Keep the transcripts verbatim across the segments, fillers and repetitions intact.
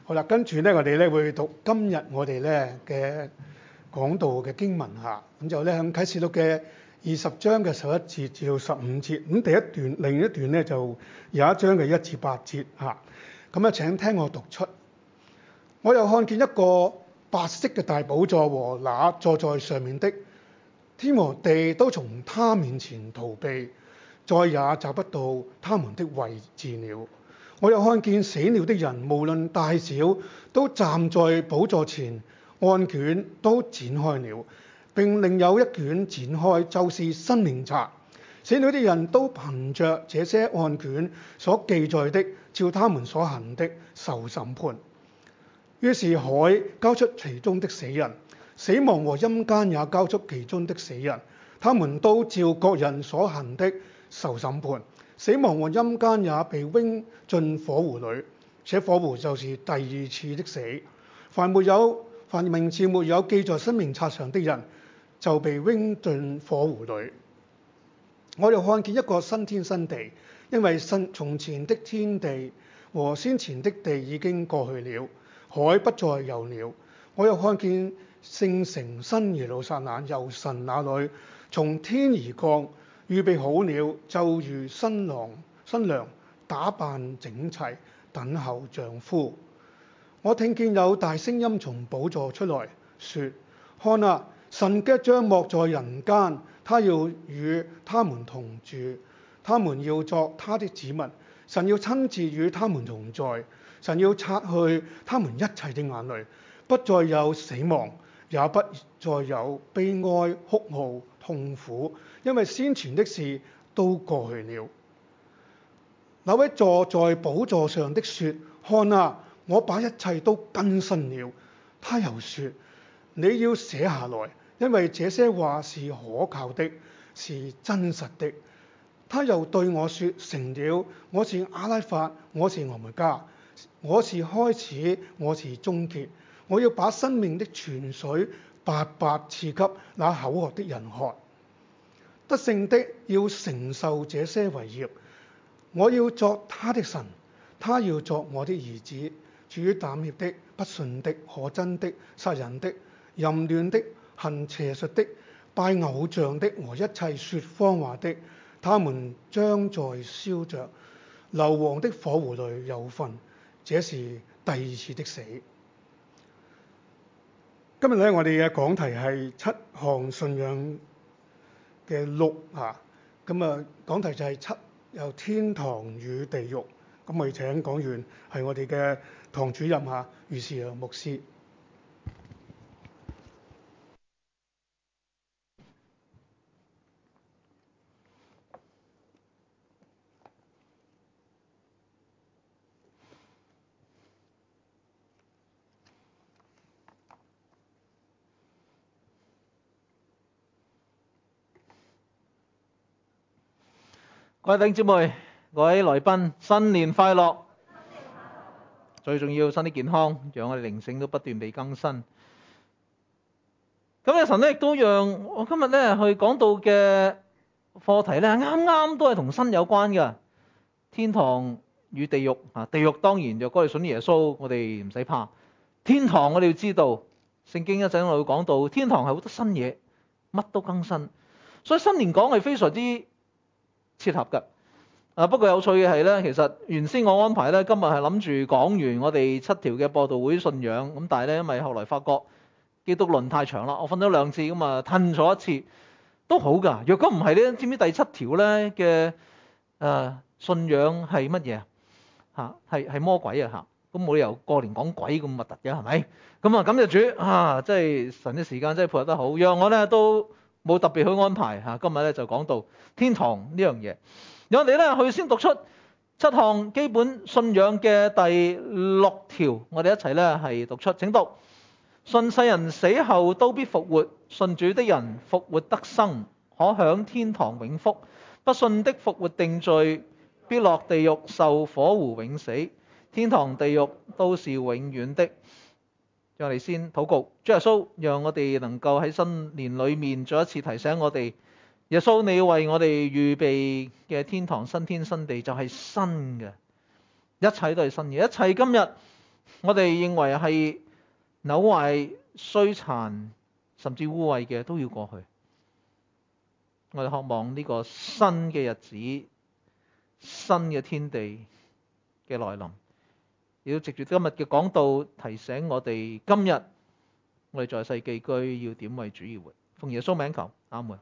好啦，跟住咧，我哋咧會讀今日我哋咧嘅講道嘅經文嚇，咁就咧喺啟示錄嘅二十章嘅十一節至到十五節，咁第一段另一段咧就有一章嘅一至八節嚇，咁啊請聽我讀出。我又看見一個白色嘅大寶座和那坐在上面的，天和地都從他面前逃避，再也找不到他們的位置了。我又看見死了的人，無論大小，都站在寶座前，案卷都展開了，並另有一卷展開，就是生命冊。死了的人都憑着這些案卷所記載的，照他們所行的受審判。於是海交出其中的死人，死亡和陰間也交出其中的死人，他們都照各人所行的受審判。死亡和陰間也被扔進火湖裏，這火湖就是第二次的死。凡沒有凡名字沒有記在生命冊上的人，就被扔進火湖裏。我又看見一個新天新地，因為新從前的天地和先前的地已經過去了，海不再有了。我又看見聖城新耶路撒冷由神那裏從天而降，預備好了，就如新郎新娘打扮整齊，等候丈夫。我聽見有大聲音從寶座出來說：看啊，神嘅帳幕在人間，他要與他們同住，他們要作他的子民。神要親自與他們同在，神要擦去他們一切的眼淚，不再有死亡，也不再有悲哀、哭號、痛苦，因為先前的事都過去了。那位坐在寶座上的說：看啊，我把一切都更新了。他又說：你要寫下來，因為這些話是可靠的，是真實的。他又對我說：成了，我是阿拉法，我是俄梅戛，我是開始，我是終結。我要把生命的泉水白白賜給那口渴的人喝。得勝的要承受這些為業，我要作他的神，他要作我的兒子。至於膽怯的、不信的、可憎的、殺人的、淫亂的、行邪術的、拜偶像的和一切說謊話的，他們將在燒着硫磺的火湖裏有份。這是第二次的死。今日咧，我哋嘅講題係七項信仰嘅六啊，咁啊講題就係七有天堂與地獄。咁我哋請講員係我哋嘅堂主任嚇余士陽牧師。 各位弟兄姊妹、各位來賓，新年快樂！最重要，身體健康，讓我哋靈性都不斷被更新。咁咧，神咧亦都讓我今日咧去講到嘅課題咧，啱啱都係同新有關嘅，天堂與地獄啊！地獄當然若果你信耶穌，我哋唔使怕。天堂我哋要知道，聖經一陣我會講到，天堂係好多新嘢，乜都更新。所以新年講係非常之切合嘅。啊，不過有趣嘅係咧，其實原先我安排咧，今日係諗住講完我哋七條嘅播道會信仰，咁但係咧，因為後來發覺基督論太長啦，我分咗兩次咁啊，褪咗一次都好㗎。若果唔係咧，知唔知第七條咧嘅誒信仰係乜嘢啊？嚇，係係魔鬼啊嚇，咁冇理由過年講鬼咁核突嘅係咪？咁啊，感謝主啊，即係神嘅時間真係配合得好，讓我咧都冇特別去安排嚇。今日咧就講到天堂呢樣嘢。我哋咧去先讀出七項基本信仰嘅第六條，我哋一齊咧係讀出，請讀：信世人死後都必復活，信主的人復活得生，可享天堂永福；不信的復活定罪，必落地獄受火湖永死。天堂地獄都是永遠的。讓我哋先禱告，主耶穌，讓我哋能夠喺新年裏面再一次提醒我哋。耶穌，你為我哋預備嘅天堂新天新地就係新嘅，一切都係新嘅，一切今日我哋認為係朽壞、衰殘甚至污穢嘅都要過去。我哋渴望呢個新嘅日子、新嘅天地嘅來臨，亦都藉住今日嘅講道提醒我哋，今日我哋在世寄居要點為主而活。奉耶穌名求，阿門。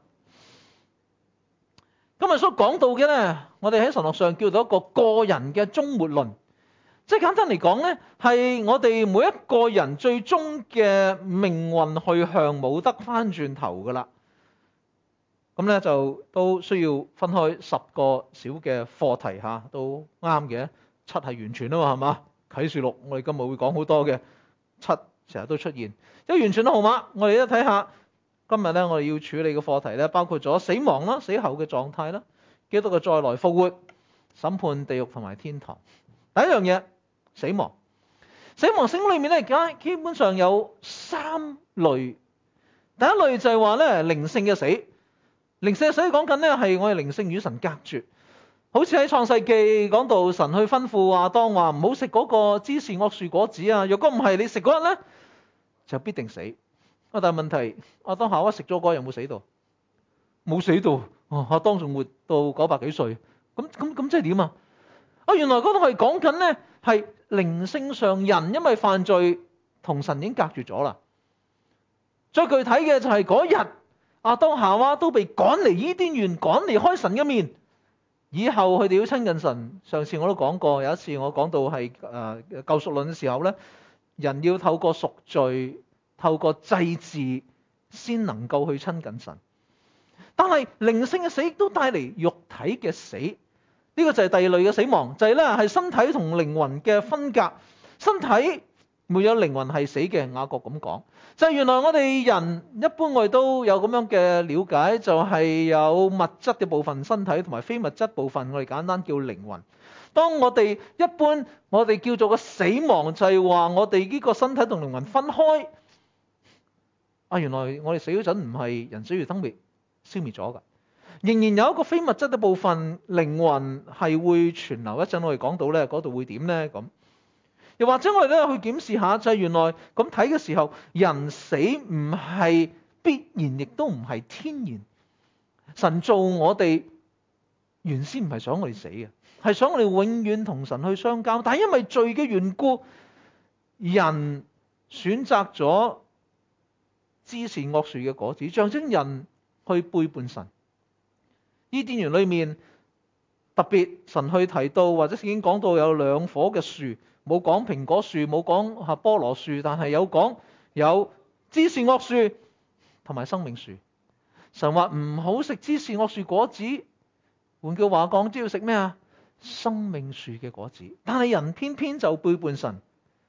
今日所講到嘅呢，我哋喺神學上叫做一個個人嘅終末論，即係簡單嚟講呢，係我哋每一個人最終嘅命運去向冇得翻轉頭噶啦。咁咧就都需要分開十個小嘅課題嚇，都啱嘅。七係完全啊嘛，係嘛？啟示錄我哋今日會講好多嘅，七成日都出現。即係完全嘅號碼，我哋一睇下。今日咧，我哋要處理嘅課題咧，包括咗死亡啦、死後嘅狀態啦、基督嘅再來復活、審判地獄同埋天堂。第一樣嘢，死亡。死亡聖經裏面咧，而家基本上有三類。第一類就係話咧，靈性嘅死。靈性嘅死講緊咧係我哋靈性與神隔絕。好似喺創世記講到神去吩咐亞當話唔好食嗰個知善惡樹果子啊，若果唔係你食嗰日咧，就必定死。啊！但係問題，亞當夏娃食咗嗰日有冇死到？冇死到。哦，亞當仲活到九百幾歲。咁咁咁即係點啊？啊，原來嗰度係講緊咧，係靈性上人因為犯罪同神已經隔絕咗啦。最具體嘅就係嗰日，亞當夏娃都被趕離伊甸園，趕離開神嘅面。以後佢哋要親近神。上次我都講過，有一次我講到係誒、呃、救贖論嘅時候咧，人要透過贖罪。透過祭祀先能夠去親近神，但係靈性嘅死亦都帶嚟肉體嘅死，呢、這個就係第二類嘅死亡，就係咧係身體同靈魂嘅分隔。身體沒有靈魂係死嘅，雅各咁講，就係、是、原來我哋人一般我哋都有咁樣嘅了解，就係、是、有物質嘅部分身體同埋非物質部分，我哋簡單叫靈魂。當我哋一般我哋叫做個死亡，就係話我哋呢個身體同靈魂分開。啊！原來我哋死嗰陣唔係人死如燈滅，消滅咗㗎，仍然有一個非物質嘅部分，靈魂係會存留。一陣我哋講到咧，嗰度會點咧？咁又或者我哋咧去檢視下，就係、是、原來咁睇嘅時候，人死唔係必然，亦都唔係天然。神做我哋原先唔係想我哋死嘅，係想我哋永遠同神去相交。但係因為罪嘅緣故，人選擇咗知善惡樹嘅果子，象徵人去背叛神。伊甸園裏面特別神去提到，或者已經講到有兩棵嘅樹，冇講蘋果樹，冇講吓菠蘿樹，但係有講有知善惡樹同埋生命樹。神話唔好食知善惡樹果子，換句話講，只要食咩啊？生命樹嘅果子。但係人偏偏就背叛神。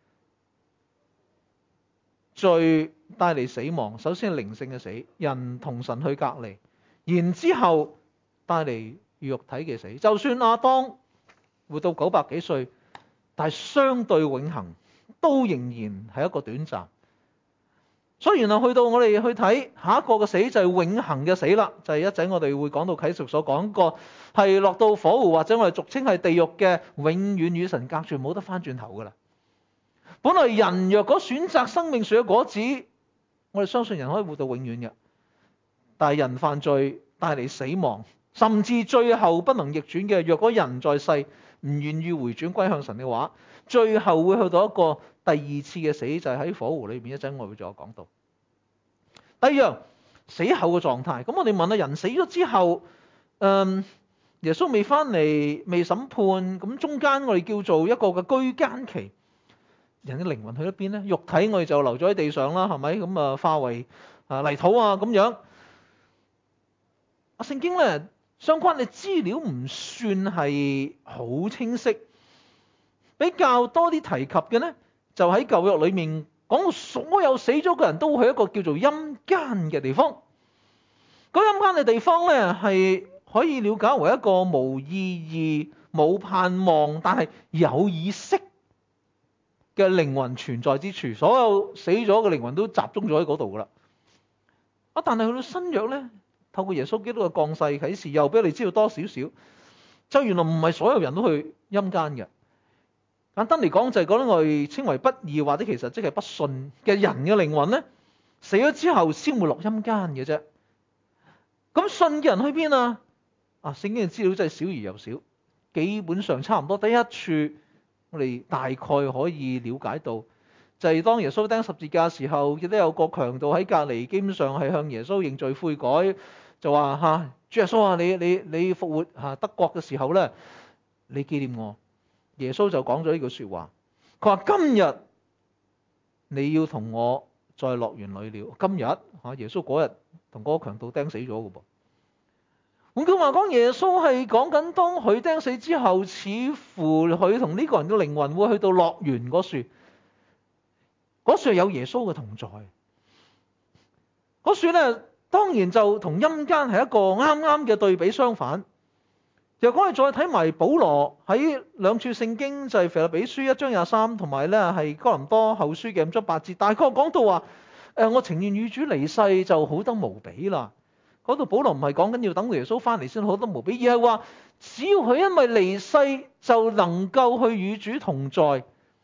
罪帶嚟死亡，首先係靈性嘅死，人同神去隔離，然之後帶嚟肉體嘅死。就算亞當活到九百幾歲，但係相對永恆都仍然係一個短暫。所以然後去到我哋去睇下一個嘅死就係永恆嘅死啦，就係、是、一陣我哋會講到啟示所講過，係落到火湖或者我哋俗稱係地獄嘅，永遠與神隔絕，冇得翻轉頭噶啦。本來人若果選擇生命樹嘅果子，我哋相信人可以活到永遠嘅。但係人犯罪帶嚟死亡，甚至最後不能逆轉嘅。若果人在世唔願意回轉歸向神嘅話，最後會去到一個第二次嘅死，就係喺火湖裏邊。一陣我會再講到。第二樣，死後嘅狀態。咁我哋問下人死咗之後，嗯，耶穌未翻嚟，未審判，咁中間我哋叫做一個嘅居間期。人嘅靈魂去咗邊咧？肉體我哋就留咗喺地上啦，係咪？咁啊化為啊泥土啊咁樣。啊聖經咧相關嘅資料唔算係好清晰，比較多啲提及嘅咧就喺舊約裏面講到所有死咗嘅人都會去一個叫做陰間嘅地方。嗰陰間嘅地方咧係可以了解為一個無意義、冇盼望，但係有意識嘅靈魂存在之處，所有死咗嘅靈魂都集中咗喺嗰度噶啦。啊，但係去到新約咧，透過耶穌基督嘅降世啟示，又俾你知道多少少，就原來唔係所有人都去陰間嘅。 簡單嚟講就係嗰啲我哋稱為不義或者其實即係不信嘅人嘅靈魂咧，死咗之後先會落陰間嘅啫。咁信嘅人去邊啊？啊，聖經嘅資料真係少而又少，基本上差唔多第一處我哋大概可以了解到，就係當耶穌釘十字架嘅時候，亦都有個強盜喺隔離，基本上係向耶穌認罪悔改，就話嚇主耶穌啊，你你你復活嚇得國嘅時候咧，你紀念我。耶穌就講咗呢句説話，佢話今日你要同我在樂園裏了。今日嚇耶穌嗰日同嗰個強盜釘死咗嘅噃。換句話講，耶穌係講緊當佢釘死之後，似乎佢同呢個人嘅靈魂會去到樂園嗰處，嗰處有耶穌嘅同在。嗰處咧當然就同陰間係一個啱啱嘅對比相反。若果我哋再睇埋保羅喺兩處聖經，就係腓立比書一章廿三，同埋咧係哥林多後書嘅五章八節，大概講到話，誒我情願與主離世就好得無比啦。嗰度保羅唔係講緊要等耶穌翻嚟先好得無比，而係話只要佢因為離世就能夠去與主同在。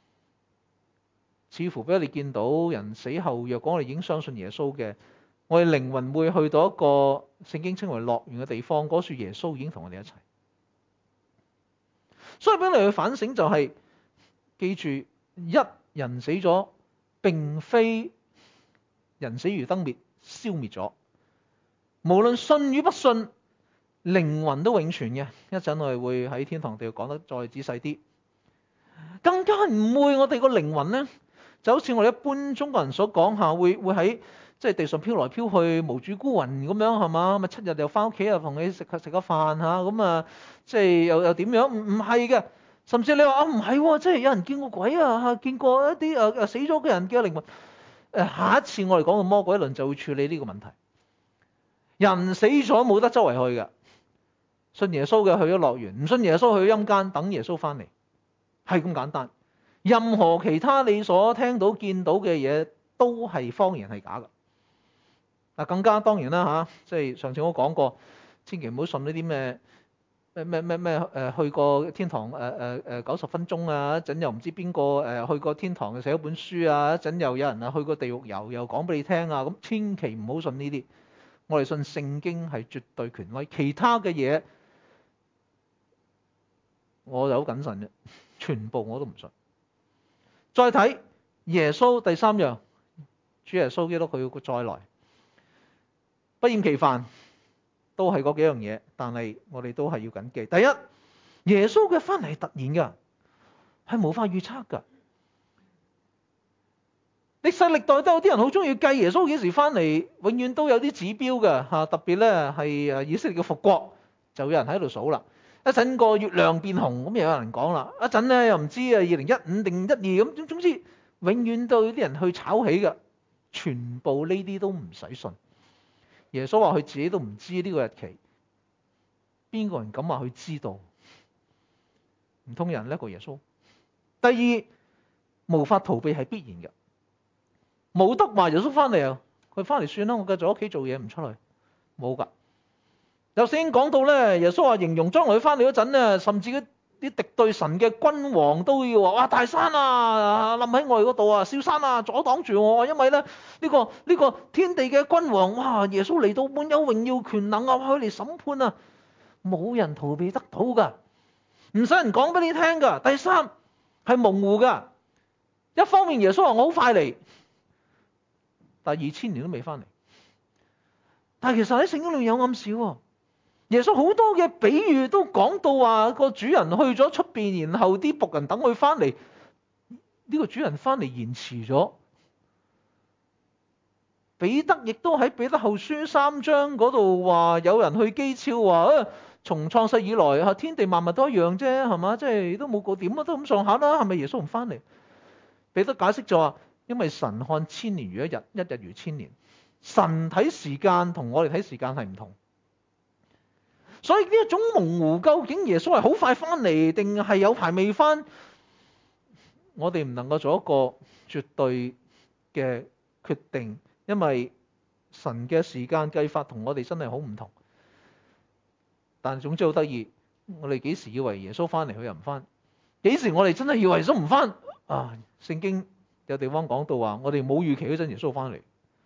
似乎俾我哋見到人死後，若果我哋已經相信耶穌嘅，我哋靈魂會去到一個聖經稱為樂園嘅地方，嗰處耶穌已經同我哋一齊。所以俾你去反省就係、是，記住一人死咗，並非人死如燈滅，消滅咗。無論信與不信，靈魂都永存嘅。一陣我哋會喺天堂地獄講得再仔細啲。更加唔會我哋個靈魂呢，就好似我哋一般中國人所講下，會會喺即係地上飄來飄去，無主孤魂咁樣係嘛？咪七日又翻屋企又同你食食個飯嚇，咁啊即係又又點樣？唔唔係嘅，甚至你話啊唔係，即係有人見過鬼啊嚇，見過一啲誒誒死咗嘅人嘅靈魂。誒下一次我哋講嘅魔鬼論就會處理呢個問題。人死咗冇得周圍去嘅，信耶穌嘅去咗樂園，唔信耶穌去咗陰間等耶穌翻嚟，係咁簡單。任何其他你所聽到見到嘅嘢都係謊言係假嘅。嗱，更加當然啦嚇，即係上次我講過，千祈唔好信呢啲咩咩咩咩咩誒去過天堂誒誒誒九十分鐘啊，一陣又唔知邊個誒去過天堂嘅寫咗本書啊，一陣又有人啊去過地獄遊又講俾你聽啊，咁千祈唔好信呢啲。我哋信聖經係絕對權威，其他嘅嘢我就好謹慎嘅，全部我都唔信。再睇耶穌第三樣，主耶穌基督佢要再來，不厭其煩，都係嗰幾樣嘢，但係我哋都係要謹記。第一，耶穌嘅翻嚟係突然㗎，係無法預測㗎。歷世歷代都有啲人好中意計耶穌幾時翻嚟，永遠都有啲指標嘅嚇。特別咧係誒以色列嘅復國，就有人喺度數啦。一陣個月亮變紅，咁又有人講啦。一陣咧又唔知啊，二零一五定一二咁，總之永遠都有啲人去炒起嘅。全部呢啲都唔使信。耶穌話佢自己都唔知呢個日期，邊個人敢話佢知道？唔通有人叻過耶穌？第二，無法逃避係必然嘅。冇得話耶穌翻嚟啊！佢翻嚟算啦，我繼續喺屋企做嘢唔出去，冇㗎。有先講到咧，耶穌話形容將來佢翻嚟嗰陣咧，甚至啲啲敵對神嘅君王都要話：哇！大山啊，冧喺我哋嗰度啊！小山啊，阻擋住我，因為咧呢、呢個呢、呢個天地嘅君王，哇！耶穌嚟到滿有榮耀權能啊，佢嚟審判啊，冇人逃避得到㗎，唔使人講俾你聽㗎。第三係模糊㗎，一方面耶穌話我好快嚟。但係二千年都未翻嚟，但係其實喺聖經裏有暗示喎。耶穌好多嘅比喻都講到話個主人去咗出邊，然後啲僕人等佢翻嚟，呢個主人翻嚟延遲咗。彼得亦都喺彼得後書三章嗰度話，有人去譏誚話啊，從創世以來啊，天地萬物都一樣啫，係嘛？即係都冇個點啊，都咁上下啦，係咪耶穌唔翻嚟？彼得解釋咗話，因為神看千年如一日，一日如千年。神睇時間同我哋睇時間係唔同，所以呢一種模糊，究竟耶穌係好快翻嚟定係有排未翻？我哋唔能夠做一個絕對嘅決定，因為神嘅時間計法同我哋真係好唔同。但總之好得意，我哋幾時以為耶穌翻嚟佢又唔翻？ 幾時我哋真係以為耶穌唔翻啊？聖經有地方講到話，我哋冇預期嗰陣耶穌翻嚟。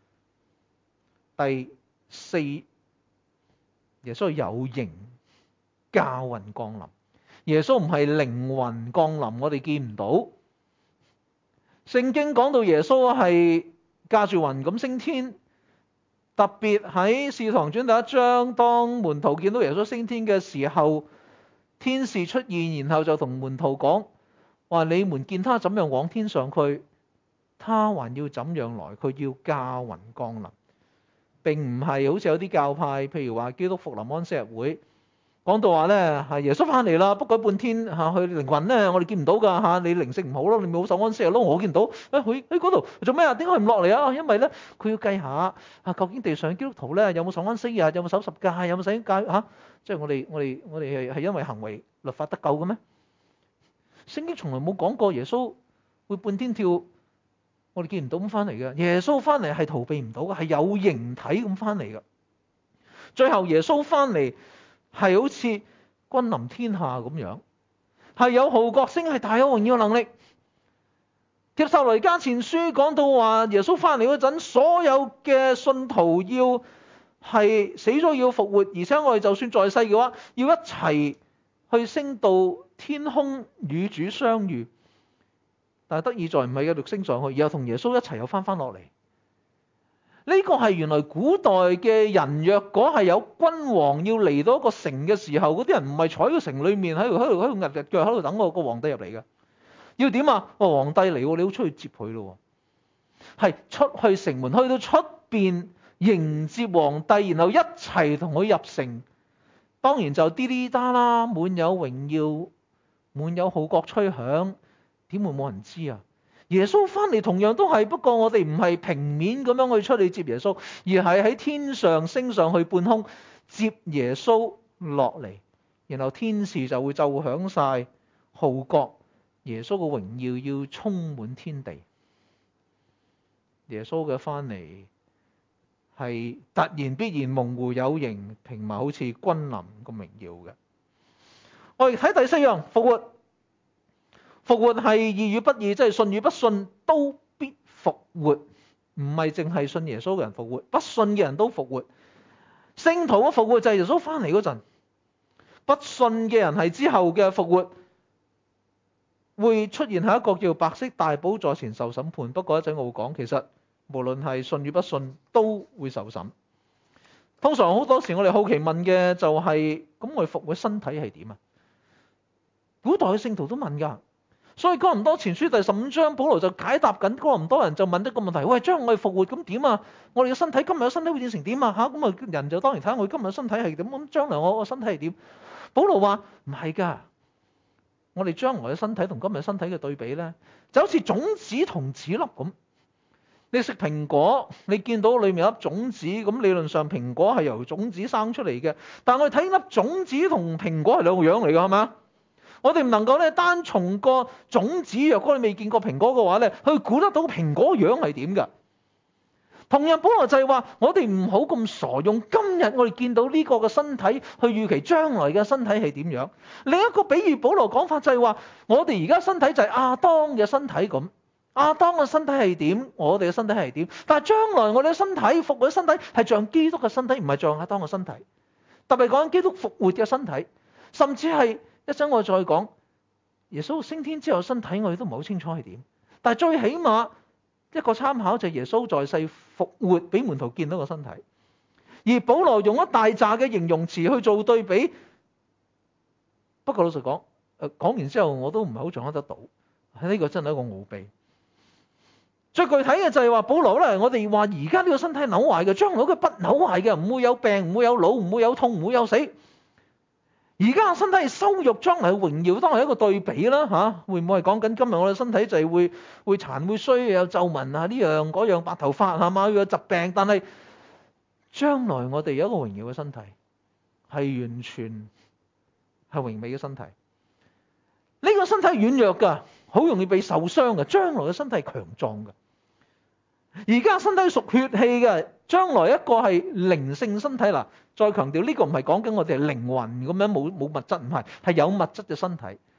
第四，耶穌有形駕雲降臨。耶穌唔係靈魂降臨，我哋見唔到。聖經講到耶穌係駕住雲咁升天，特別喺《使徒行傳》第一章，當門徒見到耶穌升天嘅時候，天使出現，然後就同門徒講話：你們見他怎樣往天上去，他還要怎樣來，佢要駕雲降臨。並唔係好似有啲教派，譬如話基督復臨安息日會講到話咧，係耶穌翻嚟啦，不過半天嚇佢靈魂咧，我哋見唔到㗎嚇，你靈性唔好咯，你冇守安息日咯，我見到，誒佢喺嗰度做咩啊？點解唔落嚟啊？因為咧佢要計下啊，究竟地上基督徒咧有冇守安息日，有冇守十戒，有冇洗戒嚇？即係我哋我哋我哋係係因為行為律法得救嘅咩？聖經從來冇講過耶穌會半天跳。我哋見唔到咁翻嚟嘅，耶穌翻嚟係逃避唔到嘅，係有形體咁翻嚟嘅。最後耶穌翻嚟係好似君臨天下咁樣，係有號角聲，係大有榮耀能力。帖撒羅尼迦前書講到話，耶穌翻嚟嗰陣，所有嘅信徒要係死咗要復活，而且我哋就算在世嘅話，要一齊去升到天空與主相遇。但係得意在唔係繼續升上去，而係同耶穌一齊又翻翻落嚟。呢個係原來古代嘅人，若果係有君王要嚟到一個城嘅時候，嗰啲人唔係坐喺個城裏面喺度喺度喺度壓腳喺度等個個皇帝入嚟嘅。要點啊？個皇帝嚟喎，你要出去接佢咯。係出去城門，去到出邊迎接皇帝，然後一齊同佢入城。當然就滴滴答啦，滿有榮耀，滿有號角吹響。點會冇人知啊？耶穌翻嚟同樣都係，不過我哋唔係平面咁樣去出去接耶穌，而係喺天上升上去半空接耶穌落嚟，然後天使就會奏響晒號角，耶穌嘅榮耀要充滿天地。耶穌嘅翻嚟係突然必然模糊有形，平埋好似君臨咁榮耀嘅。我哋睇第四樣，復活。復活係義與不義，即係信與不信都必復活，唔係淨係信耶穌嘅人復活，不信嘅人都復活。聖徒嘅復活就係耶穌翻嚟嗰陣，不信嘅人係之後嘅復活，會出現喺一個叫白色大寶座前受審判。不過一陣我會講，其實無論係信與不信都會受審。通常好多時我哋好奇問嘅就係，咁我哋復活身體係點啊？古代嘅聖徒都問㗎。所以哥林多前書第十五章，保羅就解答緊哥林多人就問一個問題：喂，將我哋復活咁點啊？我哋嘅身體今日嘅身體會變成點啊？嚇咁啊，人就當然睇下我哋今日嘅身體係點，咁將來我個身體係點？保羅話唔係㗎，我哋將來嘅身體同今日身體嘅對比咧，就好似種子同籽粒咁。你食蘋果，你見到裏面有粒種子，咁理論上蘋果係由種子生出嚟嘅，但係我哋睇粒種子同蘋果係兩個樣嚟㗎，係嘛？我哋唔能夠咧單從個種子，若果你未見過蘋果嘅話咧，去估得到蘋果樣係點㗎？同樣保羅就係話，我哋唔好咁傻，用今日我哋見到呢個嘅身體去預期將來嘅身體係點樣。另一個比喻，保羅講法就係話，我哋而家身體就係亞當嘅身體咁，亞當嘅身體係點，我哋嘅身體係點。但係將來我哋嘅身體復活嘅身體係像基督嘅身體，唔係像亞當嘅身體。特別講緊基督復活嘅身體，甚至係。一陣我再講耶穌升天之後身體，我哋都唔係好清楚係點。但係最起碼一個參考就係耶穌在世復活，俾門徒見到個身體。而保羅用一大扎嘅形容詞去做對比。不過老實講，誒講完之後我都唔係好掌握得到。呢個真係一個奧秘。最具體嘅就係話保羅咧，我哋話而家呢個身體扭壞嘅，將來佢不扭壞嘅，唔會有病，唔會有老，唔會有痛，唔會有死。而家個身體係羞辱，將來嘅榮耀，當係一個對比啦嚇。會唔會係講緊今日我哋身體就係會會殘會衰，有皺紋啊呢樣嗰樣，白頭髮係嘛，有疾病，但係將來我哋有一個榮耀嘅身體，係完全係榮美嘅身體。呢個身體軟弱㗎，好容易被受傷㗎。將來嘅身體係強壯㗎。而家身體屬血氣嘅，將來一個係靈性身體啦。再強調呢個唔係講緊我哋係靈魂咁樣冇冇物質，唔係，係有物質嘅身體。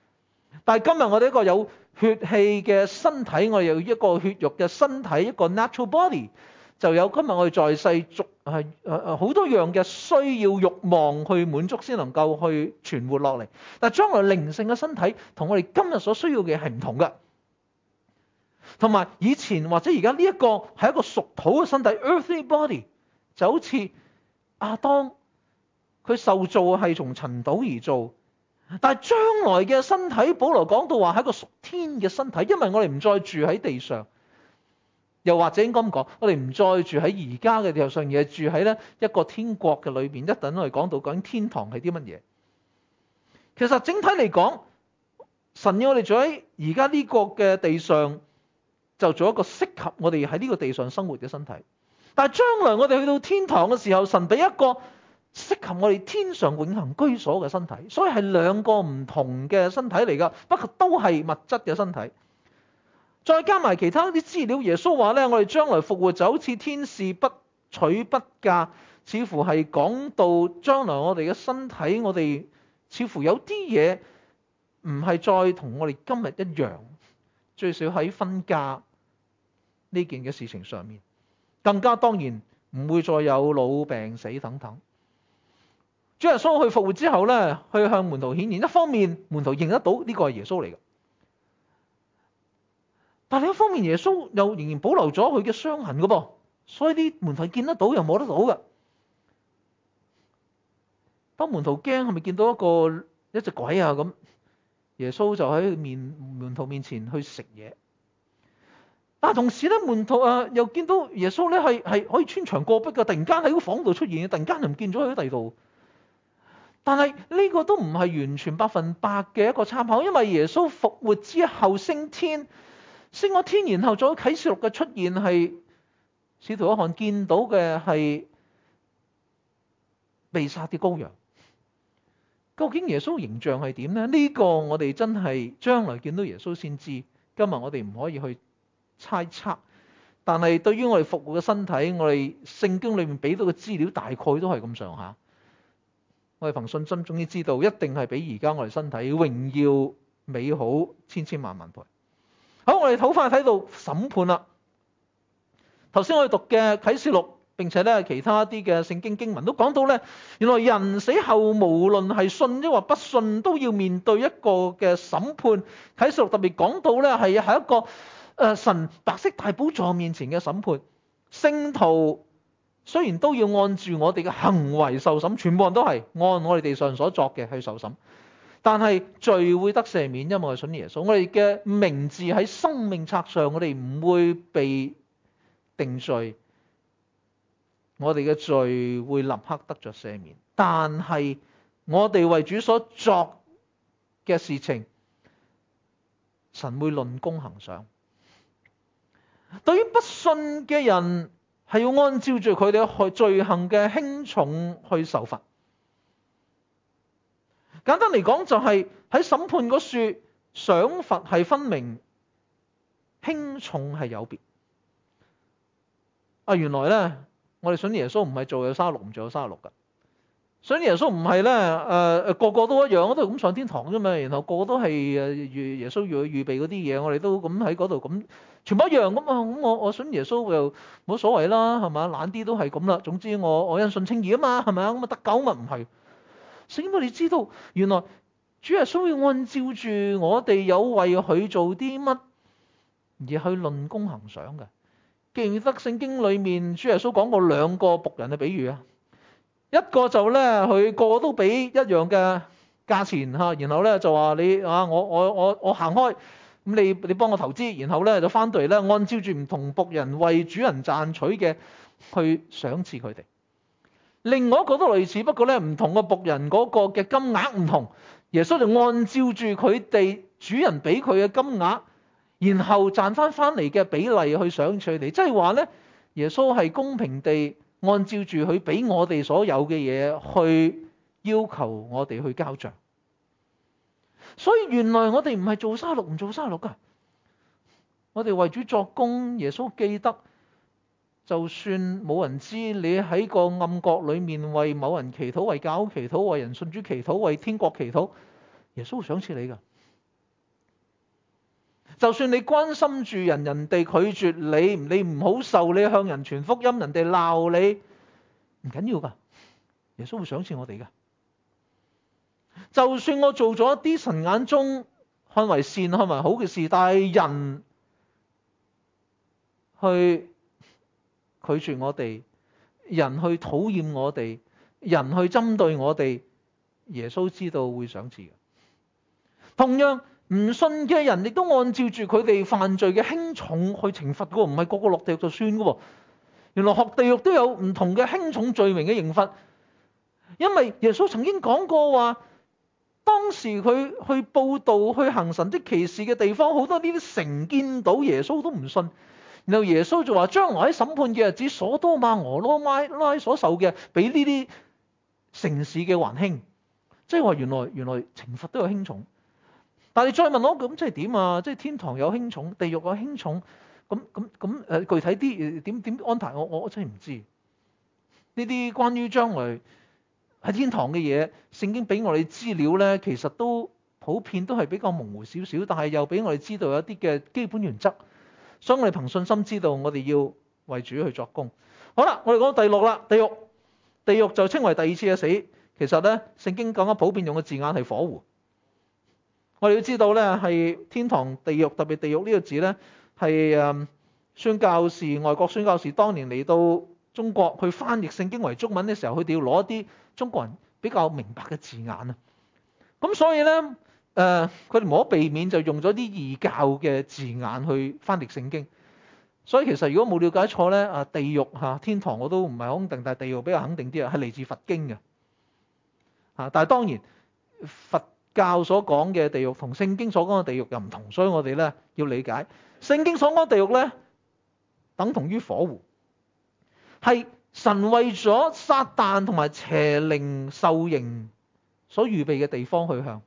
但係今日我哋一個有血氣嘅身體，我哋有一個血肉嘅身體，一個 natural body， 就有今日我哋在世族係誒好多樣嘅需要慾望去滿足先能夠去存活落嚟。但係將來靈性嘅身體同我哋今日所需要嘅係唔同嘅，同埋以前或者而家呢一個係一個屬土嘅身體 earthly body， 就好似亞當佢受造係從塵土而造。但係將來嘅身體，保羅講到話係一個屬天嘅身體，因為我哋唔再住喺地上，又或者應該咁講，我哋唔再住喺而家嘅地上，而係住喺咧一個天國嘅裏邊。一陣我哋講到究竟天堂係啲乜嘢？其實整體嚟講，神要我哋住喺而家呢個嘅地上，就做一個適合我哋喺呢個地上生活嘅身體。但係將來我哋去到天堂嘅時候，神俾一個適合我哋天上永恆居所嘅身體，所以係兩個唔同嘅身體嚟㗎，不過都係物質嘅身體。再加埋其他啲資料，耶穌話咧，我哋將來復活就好似天使不娶不嫁，似乎係講到將來我哋嘅身體，我哋似乎有啲嘢唔係再同我哋今日一樣，最少喺婚嫁呢件嘅事情上面，更加當然唔會再有老病死等等。主耶穌去復活之後咧，去向門徒顯現，一方面門徒認得到呢個係耶穌嚟嘅，但另一方面耶穌又仍然保留咗佢嘅傷痕嘅噃，所以啲門徒見得到又摸得到嘅。當門徒驚係咪見到一個一隻鬼啊咁，耶穌就喺面門徒面前去食嘢。但同時咧，門徒啊又見到耶穌咧係係可以穿牆過壁嘅，突然間喺個房度出現，突然間就唔見咗喺第度。但係呢個都唔係完全百分百嘅一個參考，因為耶穌復活之後升天，升咗天，然後再啟示錄嘅出現係使徒約翰見到嘅係被殺嘅羔羊。究竟耶穌形象係點呢？呢個我哋真係將來見到耶穌先知，今日我哋唔可以去猜測。但係對於我哋復活嘅身體，我哋聖經裏面俾到嘅資料大概都係咁上下。我哋憑信心終於知道，一定係比而家我哋身體榮耀美好千千萬萬倍。好，我哋好快睇到審判啦。頭先我哋讀嘅啟示錄，並且咧其他啲嘅聖經經文都講到咧，原來人死後無論係信抑或不信，都要面對一個嘅審判。啟示錄特別講到咧係喺一個誒、呃、神白色大寶座面前嘅審判，聖徒雖然都要按住我哋嘅行為受審，全部人都係按我哋地上所作嘅去受審，但係罪會得赦免，因為我哋信耶穌，我哋嘅名字喺生命冊上，我哋唔會被定罪，我哋嘅罪會立刻得着赦免。但係我哋為主所作嘅事情，神會論功行賞。對於不信嘅人，係要按照住佢哋嘅罪行嘅輕重去受罰。簡單嚟講，就係喺審判嗰處，賞罰係分明，輕重係有別。啊，原來咧，我哋信耶穌唔係做有三十六，唔做有三十六噶。信耶穌唔係咧，誒、呃、誒個個都一樣，都係咁上天堂啫嘛。然後個個都係誒預耶穌要預備嗰啲嘢，我哋都咁喺嗰度咁，全部一樣咁啊。咁我我信耶穌又冇所謂啦，係嘛？懶啲都係咁啦。總之我我因信稱義啊嘛，係咪啊？咁啊得救嘛？唔係。所以我哋知道，原來主耶穌要按照住我哋有為佢做啲乜而去論功行賞嘅。記唔記得聖經裏面主耶穌講過兩個僕人嘅比喻啊？一個就咧，佢個個都俾一樣嘅價錢嚇，然後咧就話你啊，我我我我行開，咁你你幫我投資，然後咧就翻到嚟咧，按照住唔同僕人為主人賺取嘅去賞賜佢哋。另外一個都類似，不過咧唔同嘅僕人嗰個嘅金額唔同，耶穌就按照住佢哋主人俾佢嘅金額，然後賺翻翻嚟嘅比例去賞賜佢哋。即係話咧，耶穌係公平地按照住佢俾我哋所有嘅嘢去要求我哋去交賬。所以原來我哋唔係做三十六唔做三十六噶，我哋為主作工，耶穌記得，就算冇人知你喺個暗角裏面為某人祈禱，為教會祈禱，為人信主祈禱，為天國祈禱，耶穌會賞賜你噶。 就算你關心住人，人哋拒絕你，你唔好受，你向人傳福音，人哋鬧你，唔緊要㗎，耶穌會賞賜我哋㗎。就算我做咗一啲神眼中看為善、看為好嘅事，但係人去拒絕我哋，人去討厭我哋，人去針對我哋，耶穌知道會賞賜嘅。同樣唔信嘅人亦都按照住佢哋犯罪嘅輕重去懲罰嘅，唔係個個落地獄就算嘅。原來學地獄都有唔同嘅輕重罪名嘅刑罰，因為耶穌曾經講過話，當時佢去報道去行神蹟奇事嘅地方，好多呢啲城見到耶穌都唔信，然後耶穌就話將來喺審判嘅日子，所多瑪俄羅拉拉所受嘅比呢啲城市嘅還輕，即係話原來原來懲罰都有輕重。但係你再問我，咁即係點啊？即係天堂有輕重，地獄有輕重，咁咁咁誒具體啲點點安排我？我我真係唔知。呢啲關於將來喺天堂嘅嘢，聖經俾我哋資料咧，其實都普遍都係比較模糊少少，但係又俾我哋知道有一啲嘅基本原則，所以我哋憑信心知道我哋要為主去作工。好啦，我哋講第六啦，地獄，地獄就稱為第二次嘅死。其實咧，聖經講緊普遍用嘅字眼係火湖。我哋要知道咧，係天堂、地獄，特別地獄呢個字咧，係誒宣教士、外國宣教士當年嚟到中國去翻譯聖經為中文嘅時候，佢哋要攞一啲中國人比較明白嘅字眼啊。咁所以咧，誒佢哋無可避免就用咗啲異教嘅字眼去翻譯聖經。所以其實如果冇了解錯咧，啊地獄嚇天堂我都唔係好肯定，但係地獄比較肯定啲啊，係嚟自佛經嘅嚇。但係當然佛教所講嘅地獄同聖經所講嘅地獄又唔同，所以我哋咧要理解聖經所講嘅地獄咧，等同於火湖，係神為咗撒旦同埋邪靈受刑所預備嘅地方去向。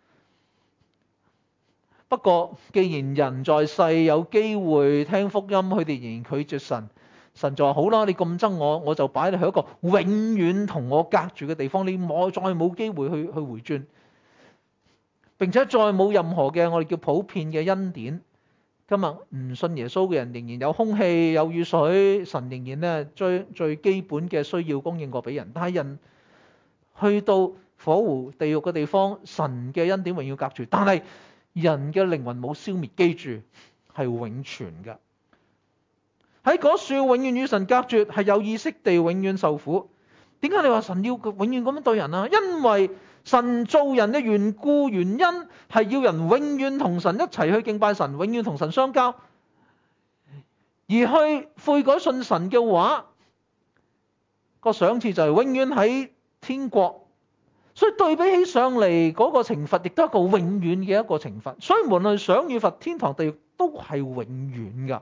不過既然人在世有機會聽福音，佢哋仍然拒絕神，神就話好啦，你咁憎我，我就擺你去一個永遠同我隔住嘅地方，你冇再冇機會去去回轉。並且再冇任何嘅我哋叫普遍嘅恩典。今日唔信耶穌嘅人仍然有空氣有雨水，神仍然咧最最基本嘅需要供應過俾人。但係人去到火湖地獄嘅地方，神嘅恩典永遠隔住，但係人嘅靈魂冇消滅，記住係永存嘅。喺嗰處永遠與神隔絕，係有意識地永遠受苦。點解你話神要永遠咁樣對人啊？因為神造人嘅緣故原因係要人永遠同神一齊去敬拜神，永遠同神相交。而去悔改信神嘅話，個賞賜就係永遠喺天國。所以對比起上嚟嗰個懲罰，亦都係一個永遠嘅一個懲罰。所以無論賞與罰，天堂地獄都係永遠噶。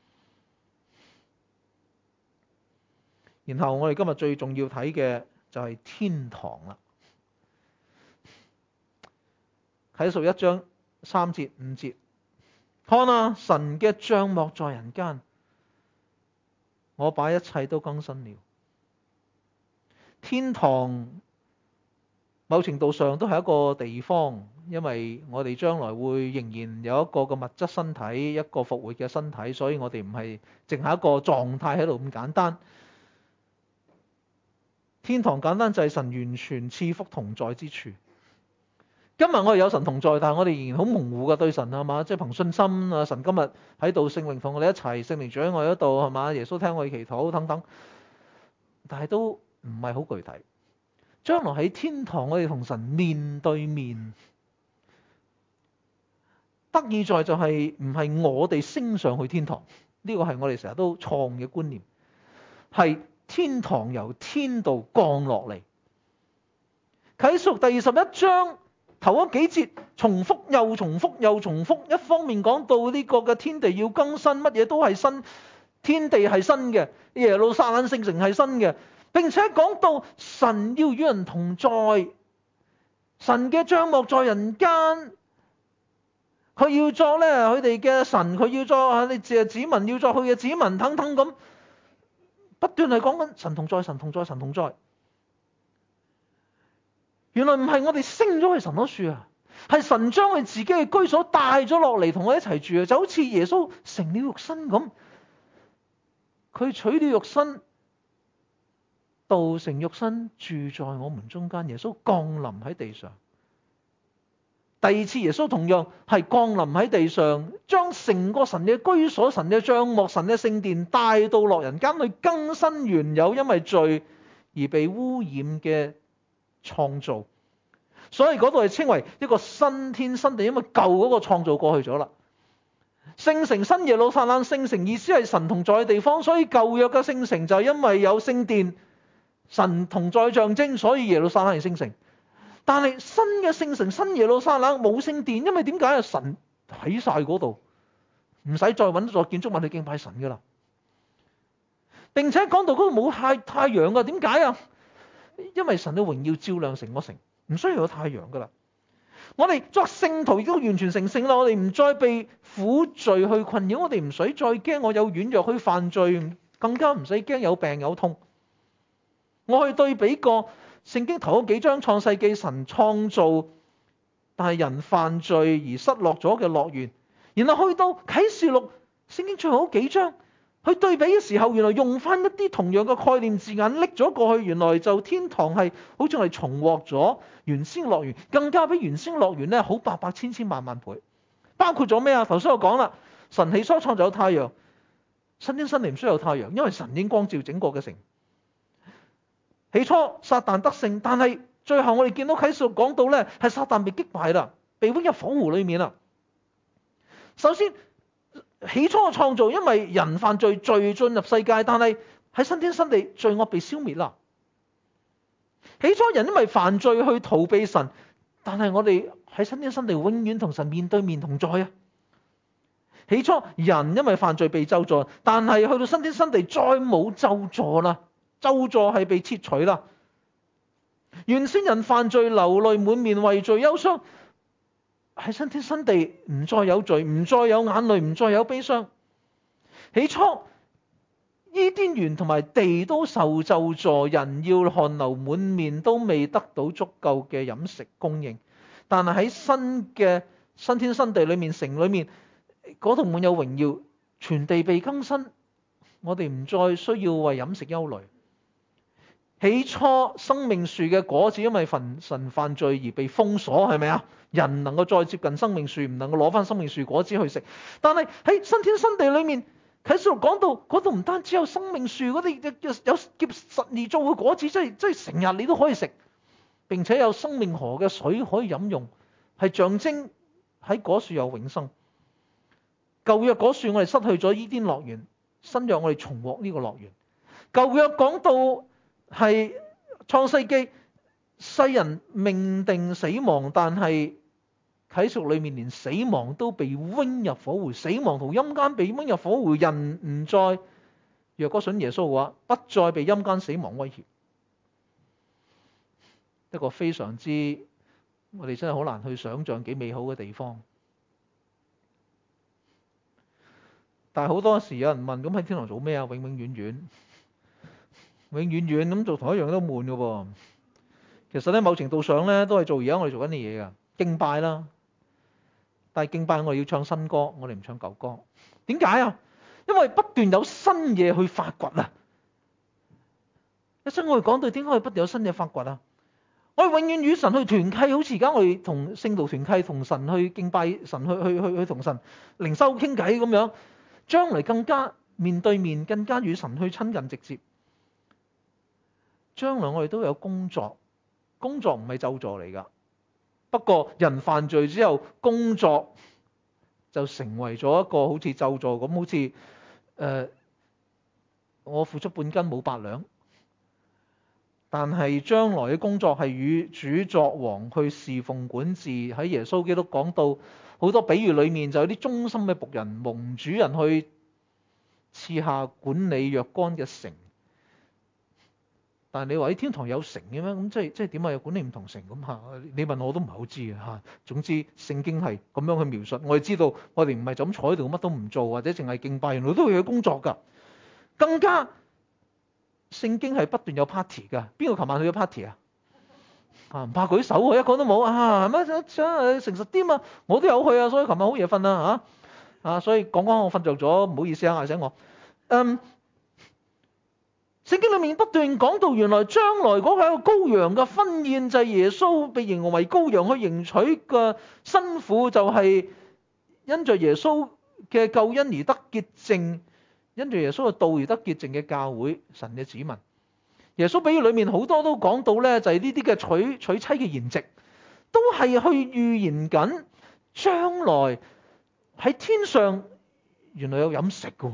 然後我哋今日最重要睇嘅就係天堂啦。啟示一章三節五節，看啊，神嘅帳幕在人間，我把一切都更新了。天堂某程度上都係一個地方，因為我哋將來會仍然有一個嘅物質身體，一個復活嘅身體，所以我哋唔係淨係一個狀態喺度咁簡單。天堂簡單就係神完全賜福同在之處。今日我哋有神同在，但係我哋仍然好模糊嘅對神係嘛？即係憑信心啊！神今日喺度，聖靈同我哋一齊，聖靈住喺我哋嗰度係嘛？耶穌聽我哋祈禱等等，但係都唔係好具體。將來喺天堂，我哋同神面對面，得意在就係唔係我哋升上去天堂，呢個係我哋成日都錯誤嘅觀念，係天堂由天道降落嚟。啟示錄第二十一章。頭嗰幾節重複又重複又重複，一方面講到呢個嘅天地要更新，乜嘢都係新，天地係新嘅，耶路撒冷聖城係新嘅，並且講到神要與人同在，神嘅帳幕在人間，佢要作咧佢哋嘅神，佢要作啊你嘅子民，要作佢嘅子民等等咁，不斷係講緊神同在，神同在，神同在。原來唔係我哋升咗去神嗰處啊， 係神將佢自己嘅居所帶咗落嚟同我一齊住啊，就好似耶穌成了肉身咁，佢取了肉身，道成肉身住在我們中間，耶穌降臨喺地上。第二次耶穌同樣係降臨喺地上，將成個神嘅居所、神嘅帳幕、神嘅聖殿帶到落人間去更新原有因為罪而被污染嘅創造。所以嗰度係稱為一個新天新地，因為舊嗰個創造過去咗啦。聖城新耶路撒冷，聖城意思係神同在嘅地方，所以舊約嘅聖城就係因為有聖殿、神同在象徵，所以耶路撒冷係聖城。但係新嘅聖城新耶路撒冷冇聖殿，因為點解啊？神喺晒嗰度，唔使再揾座建築物去敬拜神噶啦。並且講到嗰度冇太太陽噶，點解啊？因為神嘅榮耀照亮成個城，唔需要有太陽噶啦。我哋作聖徒亦都完全成聖啦，我哋唔再被苦罪去困擾，我哋唔使再驚我有軟弱去犯罪，更加唔使驚有病有痛。我去對比過聖經頭嗰幾章創世記，神創造，但係人犯罪而失落咗嘅樂園，然後去到啟示錄聖經最後嗰幾章去對比嘅時候，原來用翻一啲同樣嘅概念字眼拎咗過去，原來就天堂係好似係重獲咗原先樂園，更加比原先樂園咧好百百千千萬萬倍。包括咗咩啊？頭先我講啦，神起初創造太陽，新天新地唔需要有太陽，因為神已經光照整個嘅城。起初撒旦得勝，但係最後我哋見到啟示錄講到咧，係撒旦被擊敗啦，被扔入火湖裏面啦。首先起初嘅創造，因為人犯罪，罪進入世界，但係喺新天新地，罪惡被消滅啦。起初人因為犯罪去逃避神，但係我哋喺新天新地永遠同神面對面同在啊。起初人因為犯罪被咒詛，但係去到新天新地再冇咒詛啦。咒詛係被切除啦。原先人犯罪流淚滿面為罪憂傷，喺新天新地唔再有罪，唔再有眼淚，唔再有悲傷。起初伊甸園同埋地都受咒詛，人要汗流滿面都未得到足夠嘅飲食供應。但係喺新嘅新天新地裏面，城裏面嗰度滿有榮耀，全地被更新，我哋唔再需要為飲食憂慮。起初生命樹嘅果子因為神犯罪而被封鎖，係咪啊？人能夠再接近生命樹，唔能夠攞翻生命樹果子去食。但係喺新天新地裏面，啟示錄講到嗰度唔單止有生命樹，嗰啲有有結實而做嘅果子，即係即係成日你都可以食，並且有生命河嘅水可以飲用，係象徵喺果樹有永生。舊約果樹我哋失去咗伊甸樂園，新約我哋重獲呢個樂園。舊約講到係創世記，世人命定死亡，但係啟示錄裏面連死亡都被扔入火湖，死亡同陰間被扔入火湖，人唔再，若果信耶穌嘅話，不再被陰間死亡威脅。一個非常之我哋真係好難去想像幾美好嘅地方。但係好多時有人問，咁喺天堂做咩啊？永永遠遠永遠遠咁做同一樣都悶嘅喎。其實咧，某程度上咧都係做而家我哋做緊嘅嘢㗎，敬拜啦。但係敬拜我哋要唱新歌，我哋唔唱舊歌。點解啊？因為不斷有新嘢去發掘啊！一陣我哋講到點解我哋不斷有新嘢發掘啊？我哋永遠與神去團契，好似而家我哋同聖徒團契，同神去敬拜神，去去去去同神靈修傾偈咁樣。將來更加面對面，更加與神去親近直接。將來我哋都有工作，工作唔係咒詛嚟㗎。不過人犯罪之後，工作就成為咗一個好似咒詛咁，好似誒、呃、我付出半斤冇八兩。但係將來嘅工作係與主作王，去侍奉管治。喺耶穌基督講到好多比喻裏面，就有啲忠心嘅僕人蒙主人去賜下管理若干嘅城。但係你話喺天堂有城嘅咩？咁即係即係點啊？有管理唔同城咁嚇？你問我都唔係好知嘅嚇。總之聖經係咁樣去描述，我哋知道我哋唔係就咁坐喺度乜都唔做，或者淨係敬拜，原來都會有工作㗎。更加聖經係不斷有 party 㗎。邊個琴晚去咗 party 啊？ 啊，唔怕舉手啊，一個都冇啊，係咪想想誠實啲嘛？我都有去啊，所以琴日好夜瞓啦嚇啊，所以講講我瞓着咗，唔好意思啊，嗌醒我。嗯，聖經裏面不斷講到原來將來嗰個羔羊嘅婚宴就係耶穌被形容為羔羊去迎娶嘅新婦，就係因着耶穌嘅救恩而得潔淨，因着耶穌嘅道而得潔淨嘅教會，神嘅子民。耶穌比喻裏面好多都講到咧，就係呢啲嘅娶娶妻嘅筵席，都係去預言緊將來喺天上原來有飲食嘅。